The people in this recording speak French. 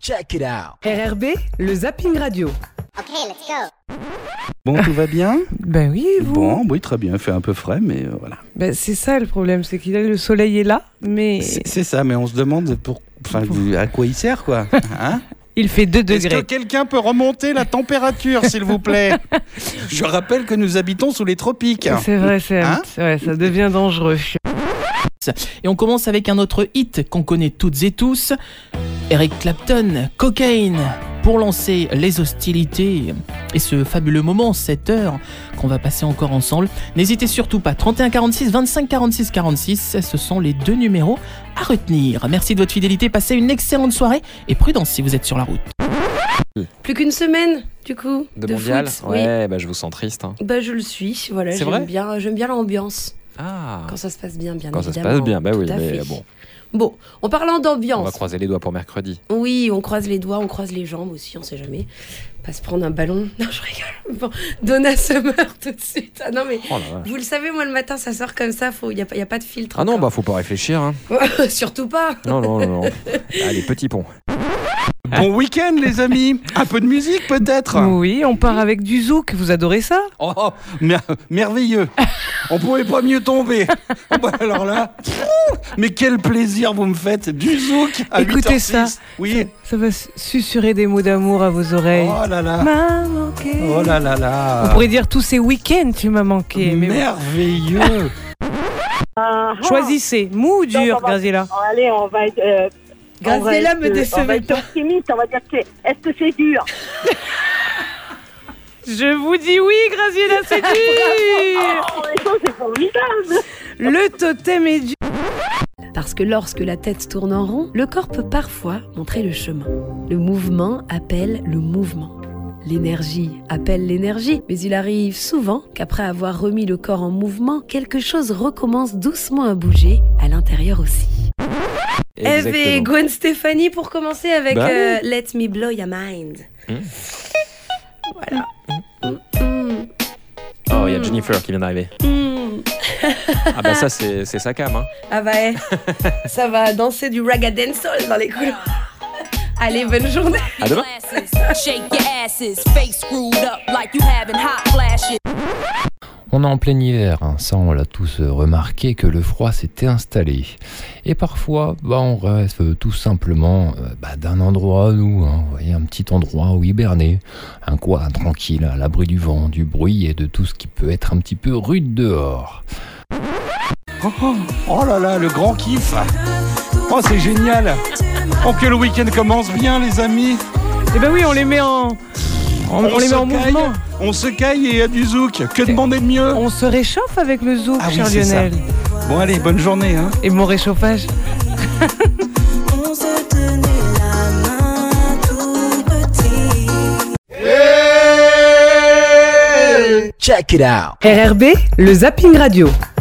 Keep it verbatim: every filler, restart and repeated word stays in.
Check it out. R R B, le zapping radio. Ok, let's go. Bon, tout va bien ? Ben oui, vous. Bon, oui, très bien. Il fait un peu frais, mais euh, voilà. Ben, c'est ça le problème, c'est qu'il a le soleil est là, mais C'est, c'est ça, mais on se demande pour, enfin, à quoi il sert, quoi. Hein ? il fait deux Est-ce degrés. que quelqu'un peut remonter la température, s'il vous plaît ? Je rappelle que nous habitons sous les tropiques. C'est vrai, c'est Hein ouais, ça devient dangereux. Et on commence avec un autre hit qu'on connaît toutes et tous, Eric Clapton, Cocaine, pour lancer les hostilités et ce fabuleux moment, cette heure qu'on va passer encore ensemble. N'hésitez surtout pas, trente et un quarante-six, vingt-cinq quarante-six quarante-six, ce sont les deux numéros à retenir. Merci de votre fidélité, passez une excellente soirée et prudence si vous êtes sur la route. Plus qu'une semaine, du coup, De, de mondial foot, oui. Ouais, bah je vous sens triste. Hein. Bah je le suis, voilà, C'est j'aime vrai bien, j'aime bien l'ambiance. Ah, Quand ça se passe bien, bien quand ça se évidemment. passe bien, bah oui, tout à mais fait. bon, Bon, en parlant on d'ambiance, va croiser les doigts pour mercredi. oui, on croise les doigts, on croise les jambes aussi, on sait jamais. Pas se prendre un ballon. Non, je rigole. Bon, Donna Summer tout de suite. Ah non, mais Oh la vache. vous le savez, moi le matin, ça sort comme ça, il n'y a, pas- y a pas de filtre. Ah non, bah encore. faut pas réfléchir. Hein. Surtout pas. Non, non, non, non. Allez, petit pont. Bon week-end, les amis. Un peu de musique, peut-être ? Oui, on part avec du zouk, vous adorez ça ? Oh, mer- merveilleux. On pouvait pas mieux tomber. Oh, bah, alors là, mais quel plaisir vous me faites. Du zouk à Écoutez huit heures six. ça. Oui. Ça va susurrer des mots d'amour à vos oreilles. Oh là là. M'a manqué. Oh là là là. On pourrait dire tous ces week-ends tu m'as manqué. Mais bon. Merveilleux. Choisissez, mou ou dur, Donc, on va- Graziella. Allez, on va être. euh, on va Graziella être, me euh, On va décevait être pas. optimiste, on va dire que c'est- est-ce que c'est dur? Je vous dis oui, Graziella, c'est dur. Oh, mais ça, c'est formidable! Le totem est dur. Parce que lorsque la tête tourne en rond, le corps peut parfois montrer le chemin. Le mouvement appelle le mouvement. L'énergie appelle l'énergie, mais il arrive souvent qu'après avoir remis le corps en mouvement, quelque chose recommence doucement à bouger à l'intérieur aussi. Eve et Exactement. Gwen Stefani pour commencer avec Bah euh, Let Me Blow Your Mind. Hmm. Voilà. Mm, Oh, il y a Jennifer qui vient d'arriver. mm. Ah bah ça, c'est, c'est sa cam. Hein. Ah bah eh, ça va danser du raga dancehall dans les couloirs. Allez, bonne journée. À demain. Shake your asses, face screwed up like you having hot flashes. On est en plein hiver, hein. Ça on l'a tous euh, remarqué que le froid s'était installé. Et parfois, bah, on reste euh, tout simplement euh, bah, d'un endroit où, hein, vous voyez, un petit endroit où hiberner, un coin tranquille, à l'abri du vent, du bruit et de tout ce qui peut être un petit peu rude dehors. Oh, oh, oh là là, le grand kiff. Oh, c'est génial. Oh, que le week-end commence bien, les amis. Eh ben oui, on les met en, on, on les se met en caille, mouvement. On se caille et il y a du zouk. Que demander de mieux ? On se réchauffe avec le zouk, Ah oui, cher c'est ça. Lionel. Bon, allez, bonne journée. Hein. Et mon réchauffage. On se tenait la main tout petit. Check it out. R R B, le zapping radio.